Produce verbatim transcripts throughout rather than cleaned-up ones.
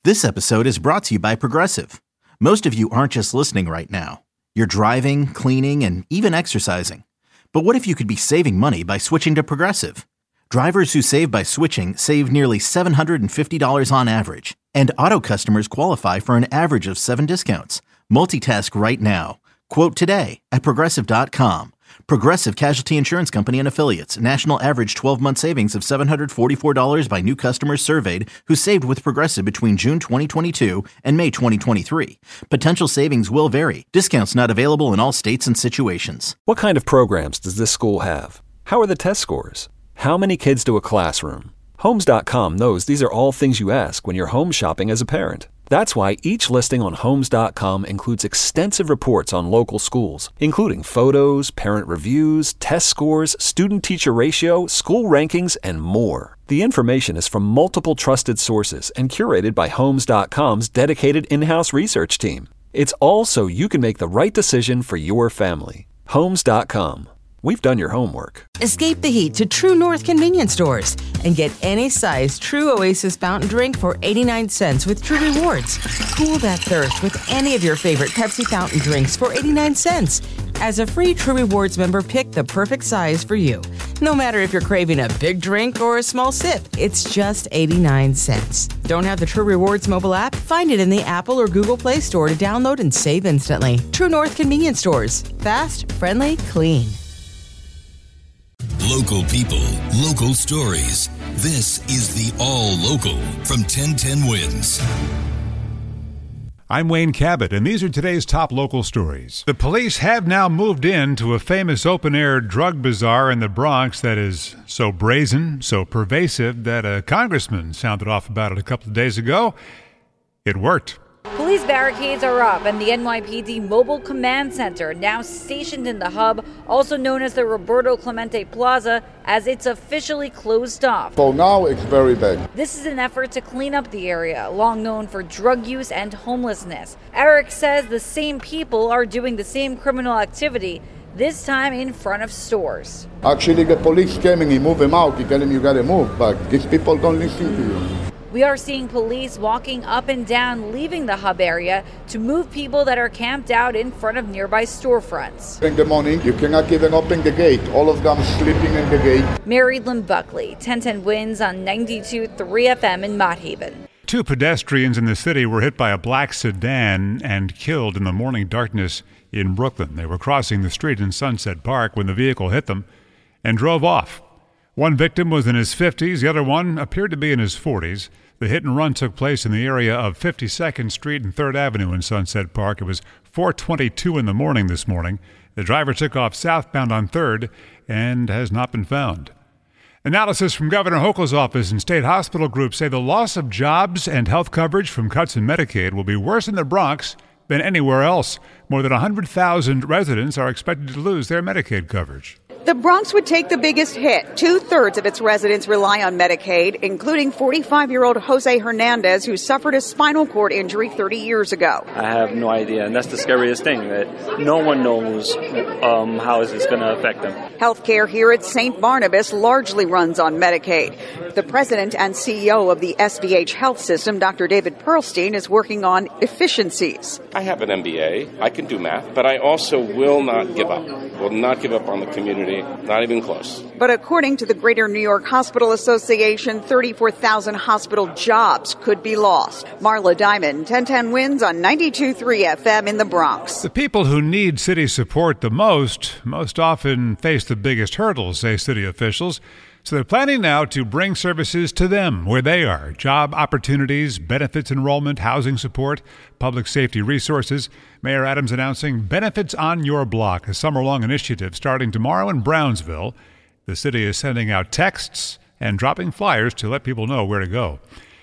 This episode is brought to you by Progressive. Most of you aren't just listening right now. You're driving, cleaning, and even exercising. But what if you could be saving money by switching to Progressive? Drivers who save by switching save nearly seven hundred fifty dollars on average. And auto customers qualify for an average of seven discounts. Multitask right now. Quote today at Progressive dot com. Progressive Casualty Insurance Company and Affiliates. National average twelve-month savings of seven hundred forty-four dollars by new customers surveyed who saved with Progressive between June twenty twenty-two and May twenty twenty-three. Potential savings will vary. Discounts not available in all states and situations. What kind of programs does this school have? How are the test scores? How many kids do a classroom? Homes dot com knows these are all things you ask when you're home shopping as a parent. That's why each listing on Homes dot com includes extensive reports on local schools, including photos, parent reviews, test scores, student-teacher ratio, school rankings, and more. The information is from multiple trusted sources and curated by Homes dot com's dedicated in-house research team. It's all so you can make the right decision for your family. Homes dot com. We've done your homework. Escape the heat to True North convenience stores and get any size True Oasis fountain drink for eighty-nine cents with True Rewards. Cool that thirst with any of your favorite Pepsi fountain drinks for eighty-nine cents. As a free True Rewards member, pick the perfect size for you. No matter if you're craving a big drink or a small sip, it's just eighty-nine cents. Don't have the True Rewards mobile app? Find it in the Apple or Google Play Store to download and save instantly. True North convenience stores. Fast, friendly, clean. Local people, local stories. This is the All Local from ten ten Wins. I'm Wayne Cabot, and these are today's top local stories. The police have now moved in to a famous open-air drug bazaar in the Bronx that is so brazen, so pervasive, that a congressman sounded off about it a couple of days ago. It worked. Police barricades are up, and the N Y P D Mobile Command Center, now stationed in the hub, also known as the Roberto Clemente Plaza, as it's officially closed off. So now it's very bad. This is an effort to clean up the area, long known for drug use and homelessness. Eric says the same people are doing the same criminal activity, this time in front of stores. Actually, the police came and he moved him out. He tell him you gotta move, but these people don't listen to you. We are seeing police walking up and down, leaving the hub area to move people that are camped out in front of nearby storefronts. In the morning, you cannot even open the gate. All of them sleeping in the gate. Mary Lynn Buckley, ten ten Wins on ninety-two point three F M in Mott Haven. Two pedestrians in the city were hit by a black sedan and killed in the morning darkness in Brooklyn. They were crossing the street in Sunset Park when the vehicle hit them and drove off. One victim was in his fifties. The other one appeared to be in his forties. The hit and run took place in the area of fifty-second Street and third Avenue in Sunset Park. It was four twenty-two in the morning this morning. The driver took off southbound on third and has not been found. Analysis from Governor Hochul's office and state hospital groups say the loss of jobs and health coverage from cuts in Medicaid will be worse in the Bronx than anywhere else. More than one hundred thousand residents are expected to lose their Medicaid coverage. The Bronx would take the biggest hit. Two-thirds of its residents rely on Medicaid, including forty-five-year-old Jose Hernandez, who suffered a spinal cord injury thirty years ago. I have no idea, and that's the scariest thing, that no one knows um, how is this going to affect them. Healthcare here at Saint Barnabas largely runs on Medicaid. The president and C E O of the S B H Health System, Doctor David Perlstein, is working on efficiencies. I have an M B A. I can do math, but I also will not give up. Will not give up on the community. Not even close. But according to the Greater New York Hospital Association, thirty-four thousand hospital jobs could be lost. Marla Diamond, ten ten Wins on ninety-two point three F M in the Bronx. The people who need city support the most, most often face the biggest hurdles, say city officials. So they're planning now to bring services to them where they are. Job opportunities, benefits enrollment, housing support, public safety resources. Mayor Adams announcing Benefits on Your Block, a summer-long initiative starting tomorrow in Brownsville. The city is sending out texts and dropping flyers to let people know where to go.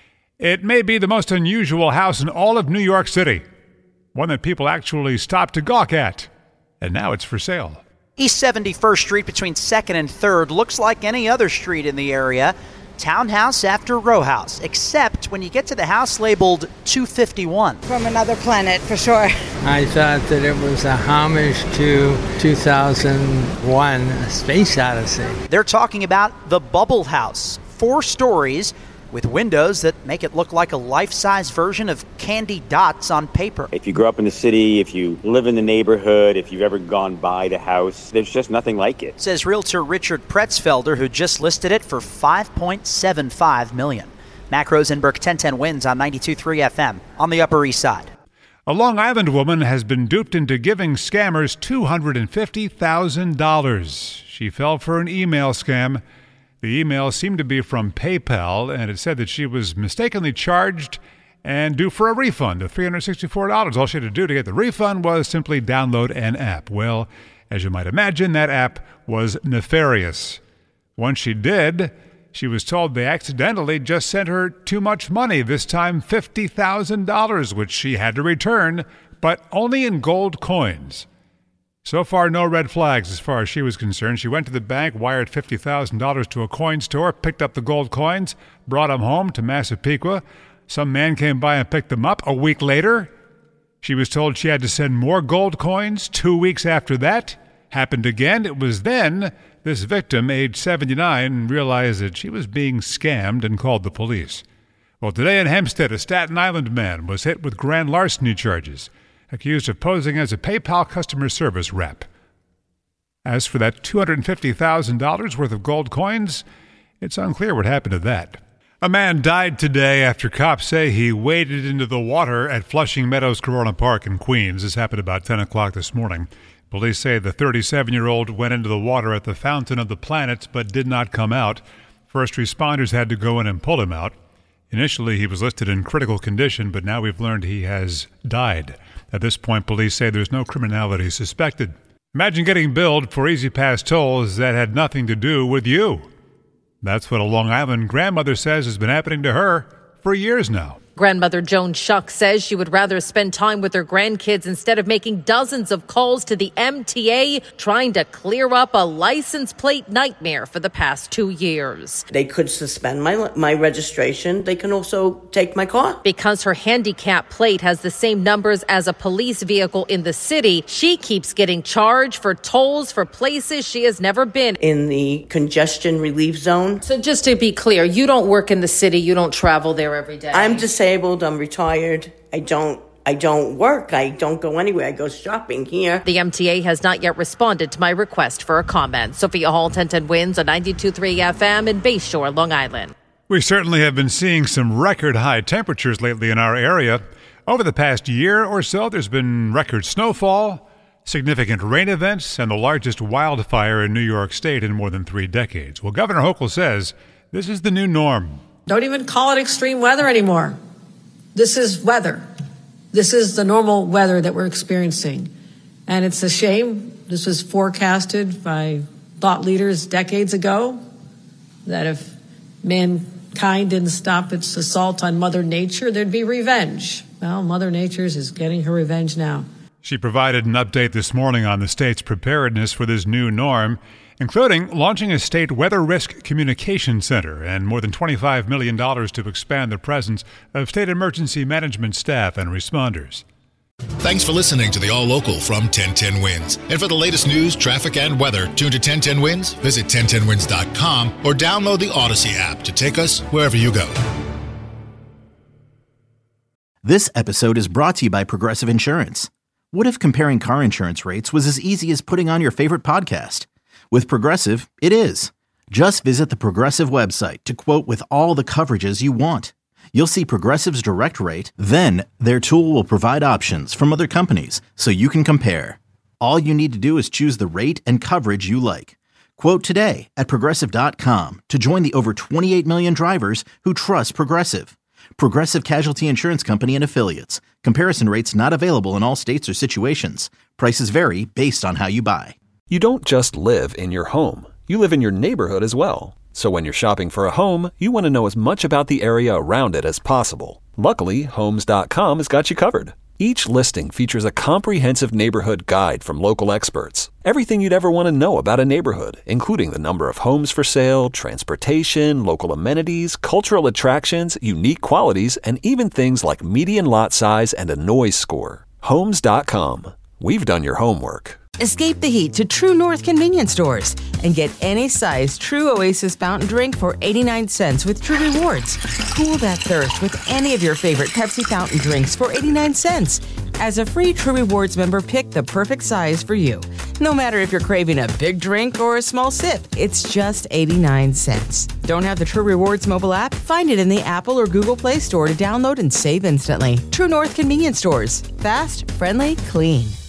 It may be the most unusual house in all of New York City, one that people actually stop to gawk at, and now it's for sale. East seventy-first Street between second and third looks like any other street in the area. Townhouse after row house, except when you get to the house labeled two fifty-one. From another planet, for sure. I thought that it was a homage to two thousand one, A Space Odyssey. They're talking about the Bubble House. Four stories, with windows that make it look like a life-size version of candy dots on paper. If you grew up in the city, if you live in the neighborhood, if you've ever gone by the house, there's just nothing like it. Says realtor Richard Pretzfelder, who just listed it for five point seven five million dollars. Mac Rosenberg, ten ten Wins on ninety-two point three F M on the Upper East Side. A Long Island woman has been duped into giving scammers two hundred fifty thousand dollars. She fell for an email scam. The email seemed to be from PayPal, and it said that she was mistakenly charged and due for a refund of three hundred sixty-four dollars. All she had to do to get the refund was simply download an app. Well, as you might imagine, that app was nefarious. Once she did, she was told they accidentally just sent her too much money, this time fifty thousand dollars, which she had to return, but only in gold coins. So far, no red flags as far as she was concerned. She went to the bank, wired fifty thousand dollars to a coin store, picked up the gold coins, brought them home to Massapequa. Some man came by and picked them up. A week later, she was told she had to send more gold coins. Two weeks after that, happened again. It was then this victim, age seventy-nine, realized that she was being scammed and called the police. Well, today in Hempstead, a Staten Island man was hit with grand larceny charges, accused of posing as a PayPal customer service rep. As for that two hundred fifty thousand dollars worth of gold coins, it's unclear what happened to that. A man died today after cops say he waded into the water at Flushing Meadows Corona Park in Queens. This happened about ten o'clock this morning. Police say the thirty-seven-year-old went into the water at the Fountain of the Planets but did not come out. First responders had to go in and pull him out. Initially, he was listed in critical condition, but now we've learned he has died. At this point, police say there's no criminality suspected. Imagine getting billed for E-ZPass tolls that had nothing to do with you. That's what a Long Island grandmother says has been happening to her for years now. Grandmother Joan Shuck says she would rather spend time with her grandkids instead of making dozens of calls to the M T A trying to clear up a license plate nightmare for the past two years. They could suspend my my registration. They can also take my car. Because her handicap plate has the same numbers as a police vehicle in the city, she keeps getting charged for tolls for places she has never been. In the congestion relief zone. So just to be clear, you don't work in the city, you don't travel there every day. I'm disabled. I'm retired. I don't I don't work. I don't go anywhere. I go shopping here. The M T A has not yet responded to my request for a comment. Sophia Hall, ten ten Wins on ninety-two point three F M in Bayshore, Long Island. We certainly have been seeing some record high temperatures lately in our area. Over the past year or so, there's been record snowfall, significant rain events, and the largest wildfire in New York State in more than three decades. Well, Governor Hochul says this is the new norm. Don't even call it extreme weather anymore. This is weather. This is the normal weather that we're experiencing. And it's a shame. This was forecasted by thought leaders decades ago, that if mankind didn't stop its assault on Mother Nature, there'd be revenge. Well, Mother Nature is getting her revenge now. She provided an update this morning on the state's preparedness for this new norm, including launching a state weather risk communication center and more than twenty-five million dollars to expand the presence of state emergency management staff and responders. Thanks for listening to the All Local from ten ten Wins. And for the latest news, traffic, and weather, tune to ten ten Wins, visit ten ten wins dot com, or download the Odyssey app to take us wherever you go. This episode is brought to you by Progressive Insurance. What if comparing car insurance rates was as easy as putting on your favorite podcast? With Progressive, it is. Just visit the Progressive website to quote with all the coverages you want. You'll see Progressive's direct rate, then their tool will provide options from other companies so you can compare. All you need to do is choose the rate and coverage you like. Quote today at Progressive dot com to join the over twenty-eight million drivers who trust Progressive. Progressive Casualty Insurance Company and Affiliates. Comparison rates not available in all states or situations. Prices vary based on how you buy. You don't just live in your home. You live in your neighborhood as well. So when you're shopping for a home, you want to know as much about the area around it as possible. Luckily, Homes dot com has got you covered. Each listing features a comprehensive neighborhood guide from local experts. Everything you'd ever want to know about a neighborhood, including the number of homes for sale, transportation, local amenities, cultural attractions, unique qualities, and even things like median lot size and a noise score. Homes dot com. We've done your homework. Escape the heat to True North convenience stores and get any size True Oasis fountain drink for eighty-nine cents with True Rewards. Cool that thirst with any of your favorite Pepsi fountain drinks for eighty-nine cents. As a free True Rewards member, pick the perfect size for you. No matter if you're craving a big drink or a small sip, it's just eighty-nine cents. Don't have the True Rewards mobile app? Find it in the Apple or Google Play Store to download and save instantly. True North convenience stores. Fast, friendly, clean.